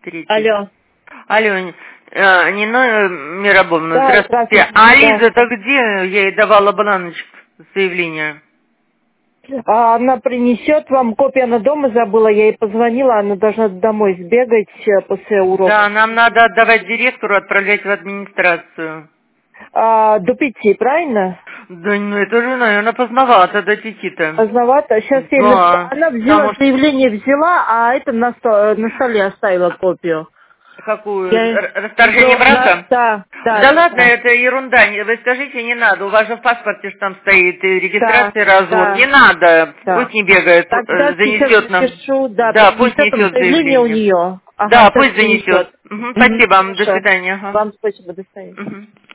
Третий. Алло. Алло, Нина Миробовна, Да, здравствуйте. А Лиза-то где? Я ей давала бланочек заявления. Она принесет вам копию, она дома забыла, я ей позвонила, она должна домой сбегать после урока. Да, нам надо отдавать директору, отправлять в администрацию. До 5, правильно? Да, ну это же, наверное, поздновато до 5-то. Поздновато. Сейчас я Да, она взяла, потому что... заявление взяла, а это на столе оставила копию. Какую? Я... Расторжение брака? Да. Да ладно, это ерунда. Вы скажите, не надо. У вас же в паспорте ж там стоит регистрация, развод. Не надо. Да. Пусть не бегает, Тогда сейчас занесет нам. напишу, Да, пусть принесет несет заявление у заявление. нее. Ага, Да, сейчас пусть занесет. принесет. Спасибо вам. До Хорошо. свидания. Ага. Вам спасибо, до свидания. Мгм.